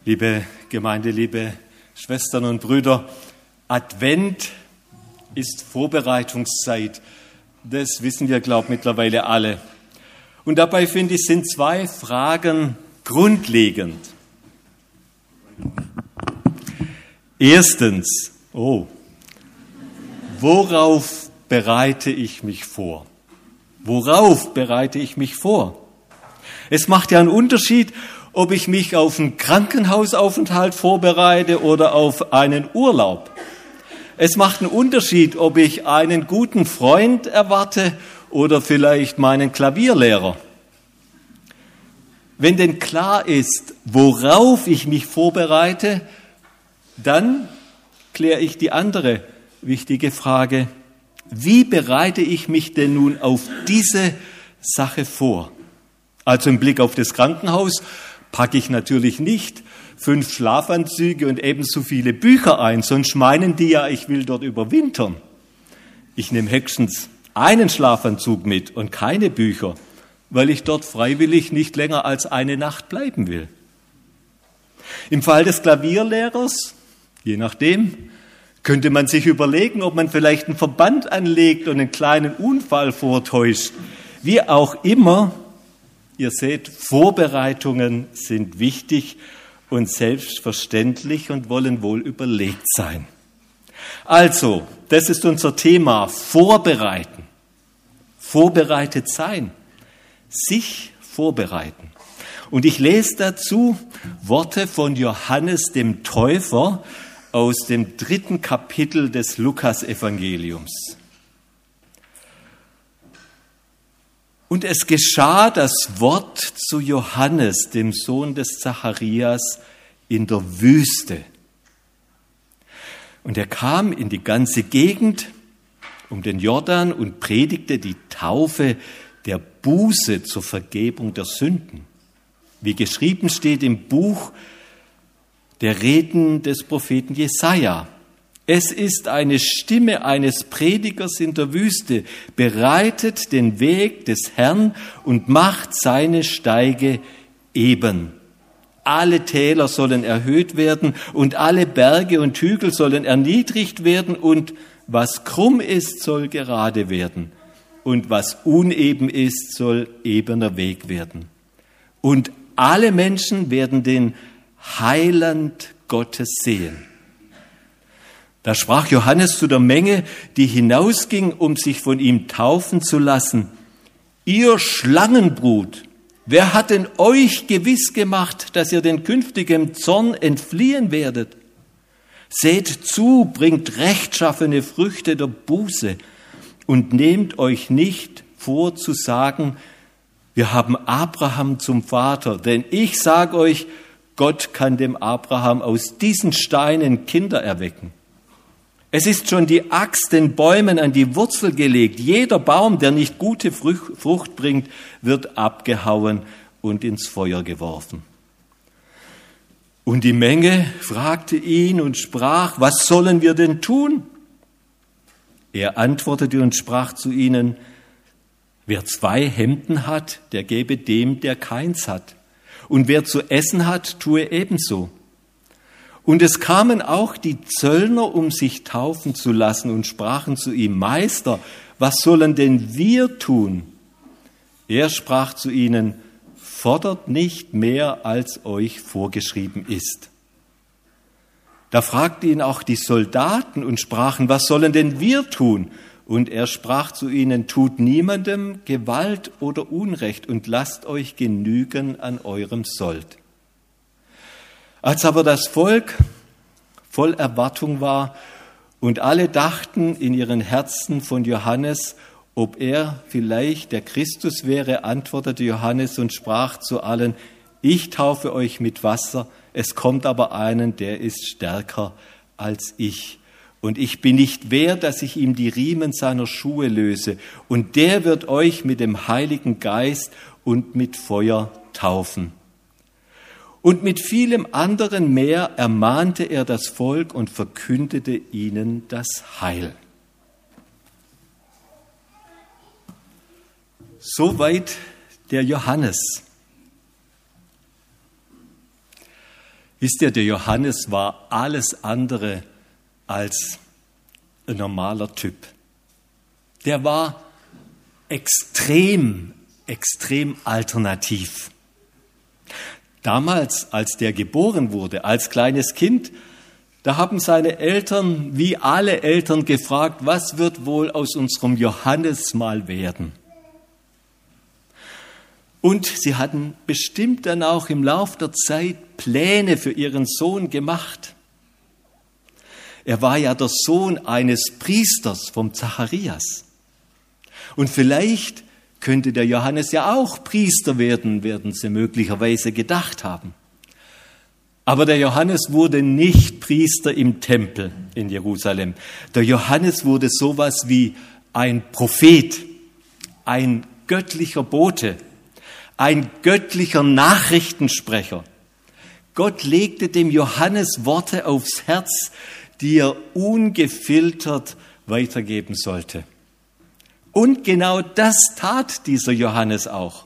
Liebe Gemeinde, liebe Schwestern und Brüder, Advent ist Vorbereitungszeit. Das wissen wir, glaube ich, mittlerweile alle. Und dabei, finde ich, sind zwei Fragen grundlegend. Erstens, worauf bereite ich mich vor? Worauf bereite ich mich vor? Es macht ja einen Unterschied, ob ich mich auf einen Krankenhausaufenthalt vorbereite oder auf einen Urlaub. Es macht einen Unterschied, ob ich einen guten Freund erwarte oder vielleicht meinen Klavierlehrer. Wenn denn klar ist, worauf ich mich vorbereite, dann kläre ich die andere wichtige Frage: Wie bereite ich mich denn nun auf diese Sache vor? Also im Blick auf das Krankenhaus packe ich natürlich nicht 5 Schlafanzüge und ebenso viele Bücher ein, sonst meinen die ja, ich will dort überwintern. Ich nehme höchstens einen Schlafanzug mit und keine Bücher, weil ich dort freiwillig nicht länger als eine Nacht bleiben will. Im Fall des Klavierlehrers, je nachdem, könnte man sich überlegen, ob man vielleicht einen Verband anlegt und einen kleinen Unfall vortäuscht. Wie auch immer, ihr seht, Vorbereitungen sind wichtig und selbstverständlich und wollen wohl überlegt sein. Also, das ist unser Thema: Vorbereiten. Vorbereitet sein. Sich vorbereiten. Und ich lese dazu Worte von Johannes dem Täufer aus dem 3. Kapitel des Lukas-Evangeliums. Und es geschah das Wort zu Johannes, dem Sohn des Zacharias, in der Wüste. Und er kam in die ganze Gegend um den Jordan und predigte die Taufe der Buße zur Vergebung der Sünden. Wie geschrieben steht im Buch der Reden des Propheten Jesaja: Es ist eine Stimme eines Predigers in der Wüste, bereitet den Weg des Herrn und macht seine Steige eben. Alle Täler sollen erhöht werden und alle Berge und Hügel sollen erniedrigt werden, und was krumm ist, soll gerade werden, und was uneben ist, soll ebener Weg werden. Und alle Menschen werden den Heiland Gottes sehen. Da sprach Johannes zu der Menge, die hinausging, um sich von ihm taufen zu lassen: Ihr Schlangenbrut, wer hat denn euch gewiss gemacht, dass ihr den künftigen Zorn entfliehen werdet? Seht zu, bringt rechtschaffene Früchte der Buße und nehmt euch nicht vor zu sagen, wir haben Abraham zum Vater, denn ich sage euch, Gott kann dem Abraham aus diesen Steinen Kinder erwecken. Es ist schon die Axt den Bäumen an die Wurzel gelegt. Jeder Baum, der nicht gute Frucht bringt, wird abgehauen und ins Feuer geworfen. Und die Menge fragte ihn und sprach: Was sollen wir denn tun? Er antwortete und sprach zu ihnen: Wer 2 Hemden hat, der gebe dem, der keins hat. Und wer zu essen hat, tue ebenso. Und es kamen auch die Zöllner, um sich taufen zu lassen, und sprachen zu ihm: Meister, was sollen denn wir tun? Er sprach zu ihnen: Fordert nicht mehr, als euch vorgeschrieben ist. Da fragten ihn auch die Soldaten und sprachen: Was sollen denn wir tun? Und er sprach zu ihnen: Tut niemandem Gewalt oder Unrecht und lasst euch genügen an eurem Sold. Als aber das Volk voll Erwartung war und alle dachten in ihren Herzen von Johannes, ob er vielleicht der Christus wäre, antwortete Johannes und sprach zu allen: Ich taufe euch mit Wasser, es kommt aber einen, der ist stärker als ich. Und ich bin nicht wert, dass ich ihm die Riemen seiner Schuhe löse. Und der wird euch mit dem Heiligen Geist und mit Feuer taufen. Und mit vielem anderen mehr ermahnte er das Volk und verkündete ihnen das Heil. Soweit der Johannes. Wisst ihr, der Johannes war alles andere als ein normaler Typ. Der war extrem alternativ. Damals, als der geboren wurde, als kleines Kind, da haben seine Eltern, wie alle Eltern, gefragt, was wird wohl aus unserem Johannes mal werden? Und sie hatten bestimmt dann auch im Lauf der Zeit Pläne für ihren Sohn gemacht. Er war ja der Sohn eines Priesters, vom Zacharias. Und vielleicht könnte der Johannes ja auch Priester werden sie möglicherweise gedacht haben. Aber der Johannes wurde nicht Priester im Tempel in Jerusalem. Der Johannes wurde sowas wie ein Prophet, ein göttlicher Bote, ein göttlicher Nachrichtensprecher. Gott legte dem Johannes Worte aufs Herz, die er ungefiltert weitergeben sollte. Und genau das tat dieser Johannes auch.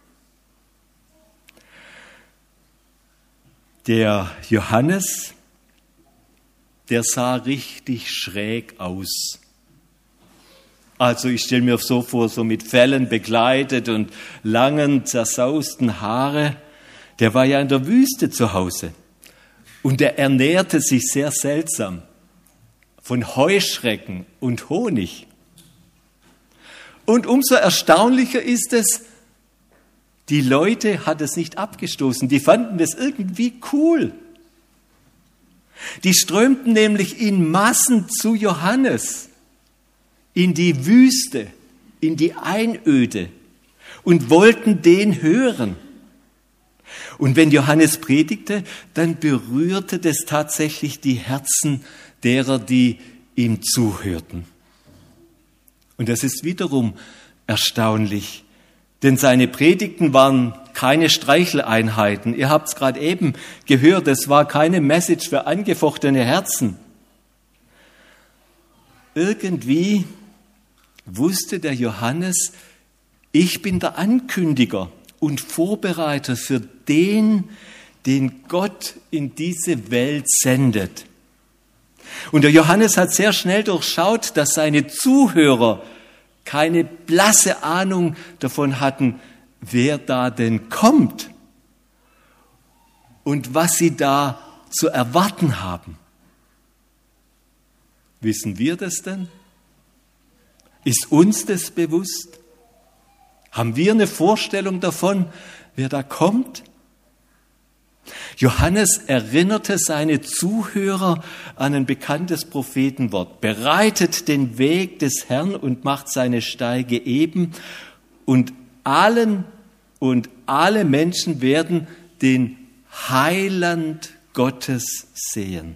Der Johannes, der sah richtig schräg aus. Also ich stelle mir so vor, so mit Fellen bekleidet und langen, zersausten Haare. Der war ja in der Wüste zu Hause und er ernährte sich sehr seltsam von Heuschrecken und Honig. Und umso erstaunlicher ist es, die Leute hat es nicht abgestoßen, die fanden das irgendwie cool. Die strömten nämlich in Massen zu Johannes, in die Wüste, in die Einöde und wollten den hören. Und wenn Johannes predigte, dann berührte das tatsächlich die Herzen derer, die ihm zuhörten. Und das ist wiederum erstaunlich, denn seine Predigten waren keine Streicheleinheiten. Ihr habt es gerade eben gehört, es war keine Message für angefochtene Herzen. Irgendwie wusste der Johannes, ich bin der Ankündiger und Vorbereiter für den Gott in diese Welt sendet. Und der Johannes hat sehr schnell durchschaut, dass seine Zuhörer keine blasse Ahnung davon hatten, wer da denn kommt und was sie da zu erwarten haben. Wissen wir das denn? Ist uns das bewusst? Haben wir eine Vorstellung davon, wer da kommt? Johannes erinnerte seine Zuhörer an ein bekanntes Prophetenwort. Bereitet den Weg des Herrn und macht seine Steige eben. Und alle Menschen werden den Heiland Gottes sehen.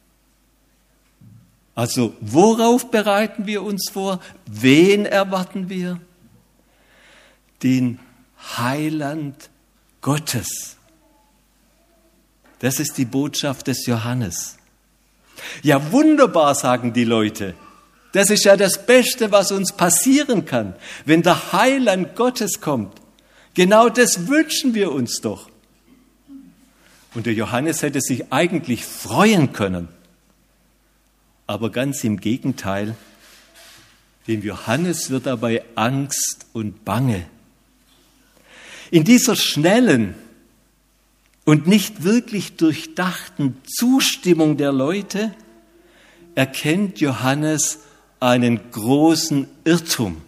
Also, worauf bereiten wir uns vor? Wen erwarten wir? Den Heiland Gottes. Das ist die Botschaft des Johannes. Ja, wunderbar, sagen die Leute. Das ist ja das Beste, was uns passieren kann, wenn der Heiland Gottes kommt. Genau das wünschen wir uns doch. Und der Johannes hätte sich eigentlich freuen können. Aber ganz im Gegenteil, dem Johannes wird dabei Angst und Bange. In dieser schnellen und nicht wirklich durchdachten Zustimmung der Leute erkennt Johannes einen großen Irrtum.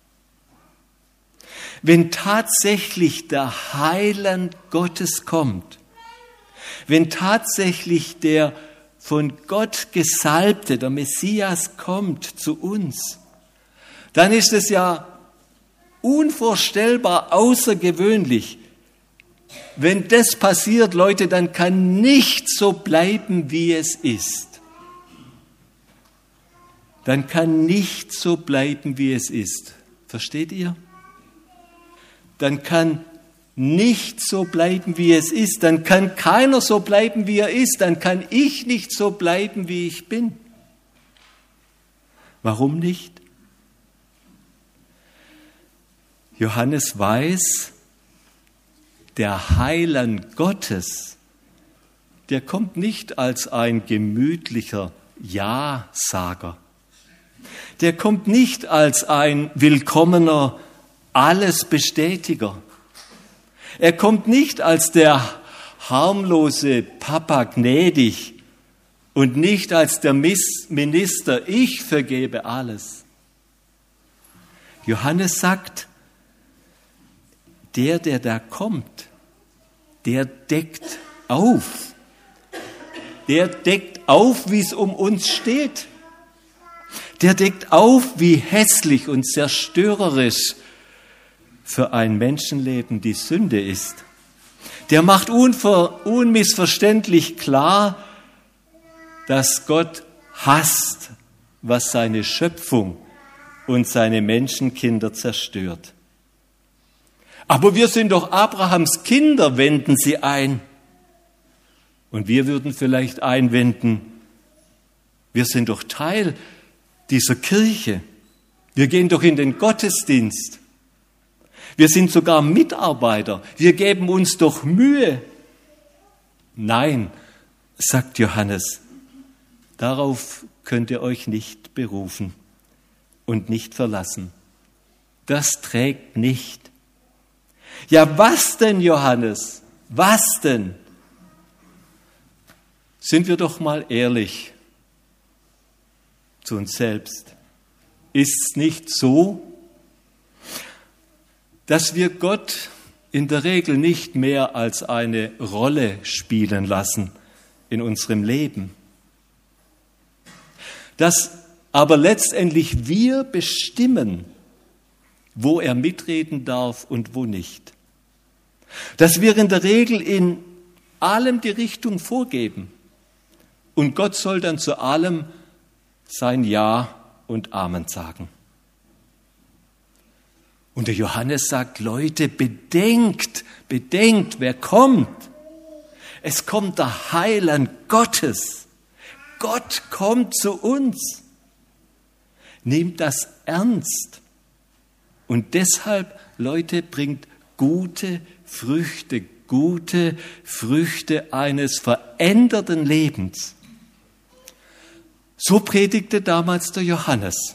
Wenn tatsächlich der Heiland Gottes kommt, wenn tatsächlich der von Gott Gesalbte, der Messias, kommt zu uns, dann ist es ja unvorstellbar außergewöhnlich. Wenn das passiert, Leute, dann kann nichts so bleiben, wie es ist. Dann kann nichts so bleiben, wie es ist. Versteht ihr? Dann kann nichts so bleiben, wie es ist. Dann kann keiner so bleiben, wie er ist. Dann kann ich nicht so bleiben, wie ich bin. Warum nicht? Johannes weiß, der Heiland Gottes, der kommt nicht als ein gemütlicher Ja-Sager. Der kommt nicht als ein willkommener Allesbestätiger. Er kommt nicht als der harmlose Papa gnädig und nicht als der Minister, ich vergebe alles. Johannes sagt, der da kommt, der deckt auf. Der deckt auf, wie es um uns steht. Der deckt auf, wie hässlich und zerstörerisch für ein Menschenleben die Sünde ist. Der macht unmissverständlich klar, dass Gott hasst, was seine Schöpfung und seine Menschenkinder zerstört. Aber wir sind doch Abrahams Kinder, wenden sie ein. Und wir würden vielleicht einwenden, wir sind doch Teil dieser Kirche. Wir gehen doch in den Gottesdienst. Wir sind sogar Mitarbeiter. Wir geben uns doch Mühe. Nein, sagt Johannes, darauf könnt ihr euch nicht berufen und nicht verlassen. Das trägt nicht. Ja, was denn, Johannes? Was denn? Sind wir doch mal ehrlich zu uns selbst. Ist es nicht so, dass wir Gott in der Regel nicht mehr als eine Rolle spielen lassen in unserem Leben? Dass aber letztendlich wir bestimmen, wo er mitreden darf und wo nicht. Dass wir in der Regel in allem die Richtung vorgeben. Und Gott soll dann zu allem sein Ja und Amen sagen. Und der Johannes sagt, Leute, bedenkt, wer kommt. Es kommt der Heiland Gottes. Gott kommt zu uns. Nehmt das ernst. Und deshalb, Leute, bringt gute Früchte eines veränderten Lebens. So predigte damals der Johannes.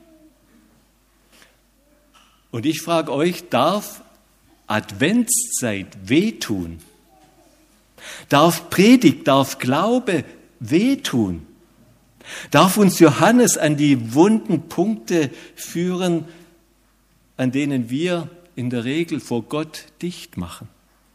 Und ich frage euch, darf Adventszeit wehtun? Darf Predigt, darf Glaube wehtun? Darf uns Johannes an die wunden Punkte führen, an denen wir in der Regel vor Gott dicht machen?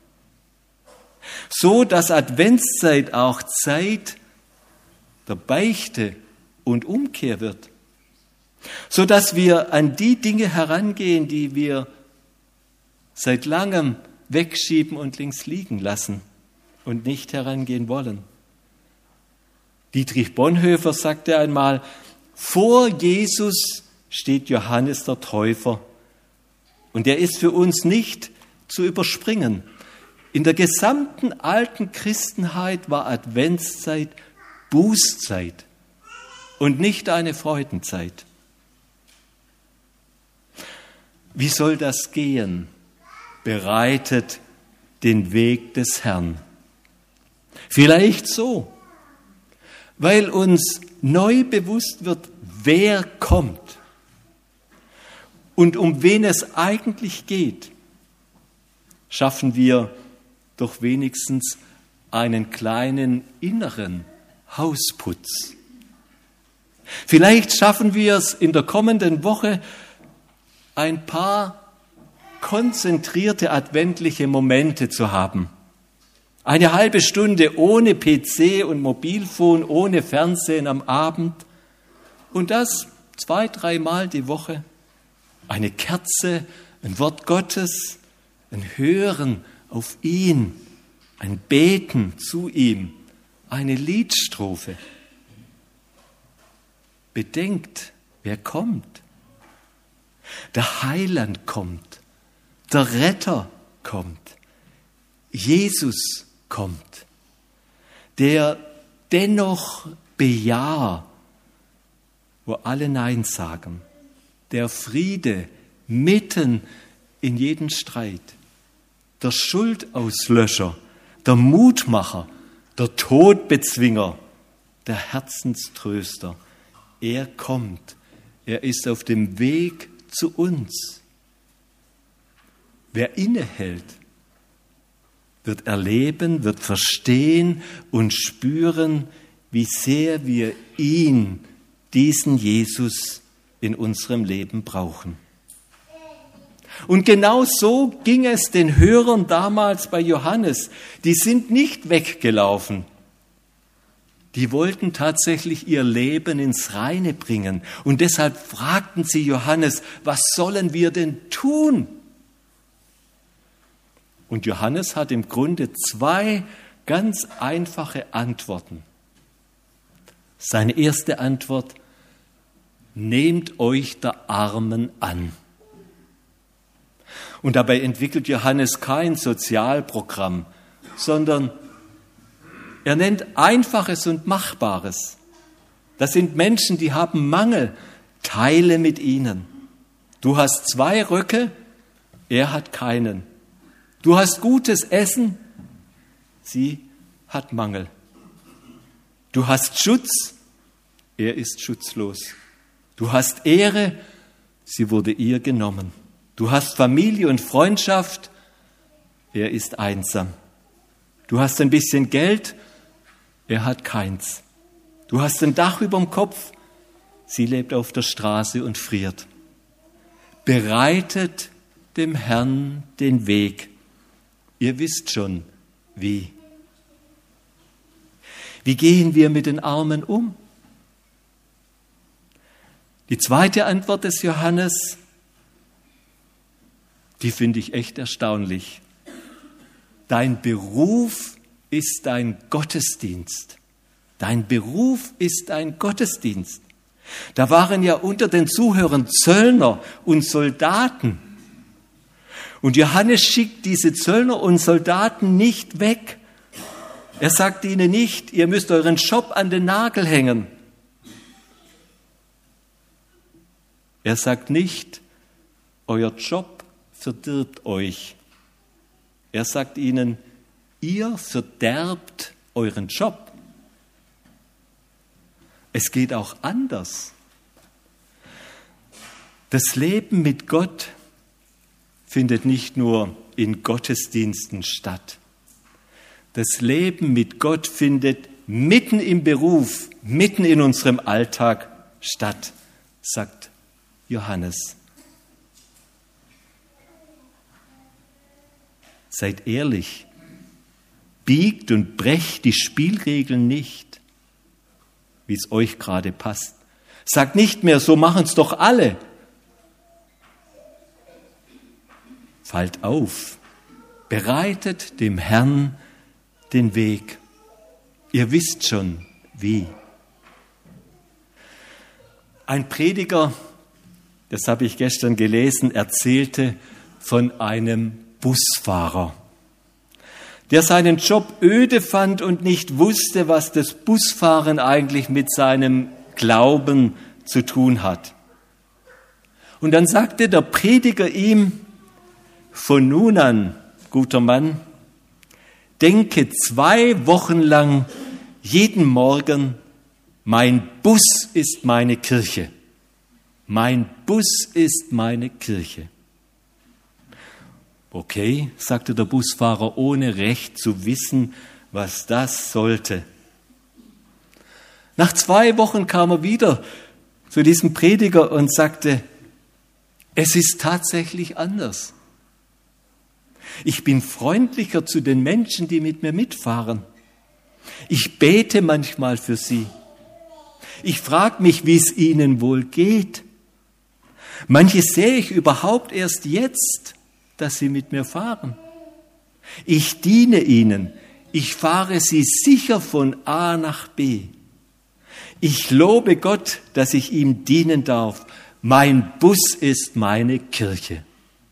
So, dass Adventszeit auch Zeit der Beichte und Umkehr wird. So dass wir an die Dinge herangehen, die wir seit langem wegschieben und links liegen lassen und nicht herangehen wollen. Dietrich Bonhoeffer sagte einmal, vor Jesus steht Johannes der Täufer und er ist für uns nicht zu überspringen. In der gesamten alten Christenheit war Adventszeit Bußzeit und nicht eine Freudenzeit. Wie soll das gehen? Bereitet den Weg des Herrn. Vielleicht so, weil uns neu bewusst wird, wer kommt und um wen es eigentlich geht, schaffen wir doch wenigstens einen kleinen inneren Hausputz. Vielleicht schaffen wir es in der kommenden Woche, ein paar konzentrierte adventliche Momente zu haben. Eine halbe Stunde ohne PC und Mobilfon, ohne Fernsehen am Abend und das 2-3 Mal die Woche. Eine Kerze, ein Wort Gottes, ein Hören auf ihn, ein Beten zu ihm, eine Liedstrophe. Bedenkt, wer kommt. Der Heiland kommt, der Retter kommt, Jesus kommt, der dennoch bejaht, wo alle Nein sagen, der Friede mitten in jeden Streit, der Schuldauslöscher, der Mutmacher, der Todbezwinger, der Herzenströster. Er kommt. Er ist auf dem Weg zu uns. Wer innehält, wird erleben, wird verstehen und spüren, wie sehr wir ihn, diesen Jesus, in unserem Leben brauchen. Und genau so ging es den Hörern damals bei Johannes. Die sind nicht weggelaufen. Die wollten tatsächlich ihr Leben ins Reine bringen. Und deshalb fragten sie Johannes, was sollen wir denn tun? Und Johannes hat im Grunde 2 ganz einfache Antworten. Seine erste Antwort: Nehmt euch der Armen an. Und dabei entwickelt Johannes kein Sozialprogramm, sondern er nennt Einfaches und Machbares. Das sind Menschen, die haben Mangel. Teile mit ihnen. Du hast 2 Röcke, er hat keinen. Du hast gutes Essen, sie hat Mangel. Du hast Schutz, er ist schutzlos. Du hast Ehre, sie wurde ihr genommen. Du hast Familie und Freundschaft, er ist einsam. Du hast ein bisschen Geld, er hat keins. Du hast ein Dach überm Kopf, sie lebt auf der Straße und friert. Bereitet dem Herrn den Weg. Ihr wisst schon, wie. Wie gehen wir mit den Armen um? Die zweite Antwort des Johannes, die finde ich echt erstaunlich. Dein Beruf ist dein Gottesdienst. Dein Beruf ist ein Gottesdienst. Da waren ja unter den Zuhörern Zöllner und Soldaten. Und Johannes schickt diese Zöllner und Soldaten nicht weg. Er sagt ihnen nicht, ihr müsst euren Job an den Nagel hängen. Er sagt nicht, euer Job verdirbt euch. Er sagt ihnen, ihr verderbt euren Job. Es geht auch anders. Das Leben mit Gott findet nicht nur in Gottesdiensten statt. Das Leben mit Gott findet mitten im Beruf, mitten in unserem Alltag statt, sagt Johannes. Seid ehrlich, biegt und brecht die Spielregeln nicht, wie es euch gerade passt. Sagt nicht mehr, so machen es doch alle. Fallt auf, bereitet dem Herrn den Weg. Ihr wisst schon, wie. Ein Prediger, das habe ich gestern gelesen, erzählte von einem Busfahrer, der seinen Job öde fand und nicht wusste, was das Busfahren eigentlich mit seinem Glauben zu tun hat. Und dann sagte der Prediger ihm, von nun an, guter Mann, denke 2 Wochen lang jeden Morgen, mein Bus ist meine Kirche. Mein Bus ist meine Kirche. Okay, sagte der Busfahrer, ohne recht zu wissen, was das sollte. Nach 2 Wochen kam er wieder zu diesem Prediger und sagte, es ist tatsächlich anders. Ich bin freundlicher zu den Menschen, die mit mir mitfahren. Ich bete manchmal für sie. Ich frage mich, wie es ihnen wohl geht. Manches sehe ich überhaupt erst jetzt, dass sie mit mir fahren. Ich diene ihnen. Ich fahre sie sicher von A nach B. Ich lobe Gott, dass ich ihm dienen darf. Mein Bus ist meine Kirche.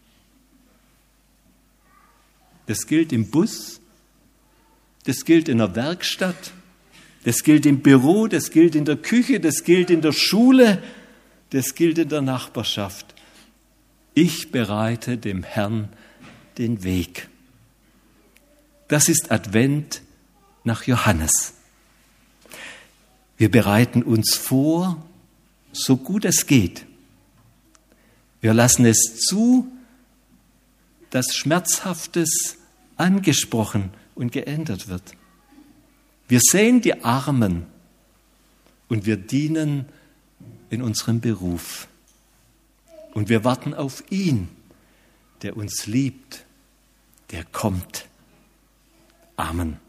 Das gilt im Bus, das gilt in der Werkstatt, das gilt im Büro, das gilt in der Küche, das gilt in der Schule, das gilt in der Nachbarschaft. Ich bereite dem Herrn den Weg. Das ist Advent nach Johannes. Wir bereiten uns vor, so gut es geht. Wir lassen es zu, dass Schmerzhaftes angesprochen und geändert wird. Wir sehen die Armen und wir dienen in unserem Beruf. Und wir warten auf ihn, der uns liebt, der kommt. Amen.